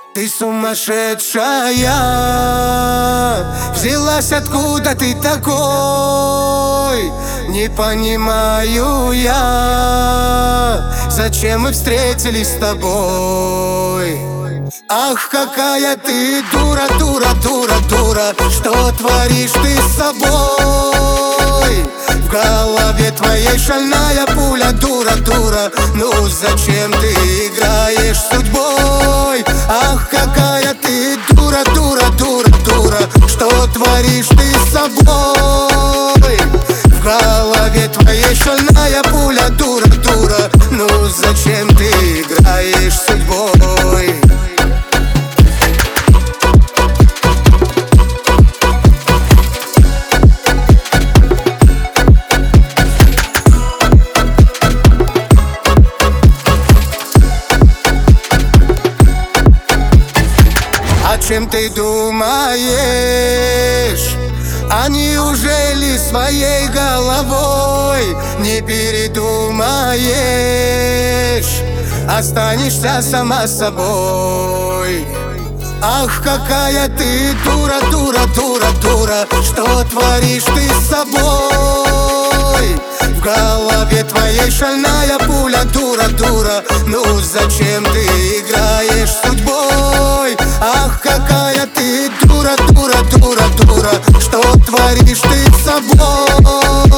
Ты сумасшедшая, взялась откуда ты такой? Не понимаю я, зачем мы встретились с тобой. Ах, какая ты дура, дура, дура, дура, что творишь ты с собой? В голове твоей шальная пуля, дура, дура, ну зачем ты играешь с судьбой? Ах, какая ты дура, дура, дура, дура, что творишь ты с собой? В голове твоей шальная пуля, дура, дура, ну зачем ты играешь с судьбой? О чем ты думаешь? А неужели своей головой не передумаешь? Останешься сама собой. Ах, какая ты дура, дура, дура, дура, что творишь ты с собой? В голове твоей шальная пуля, дура, дура, ну зачем ты играешь с судьбой? Ах, какая ты дура, дура, дура, дура, что творишь ты с собой?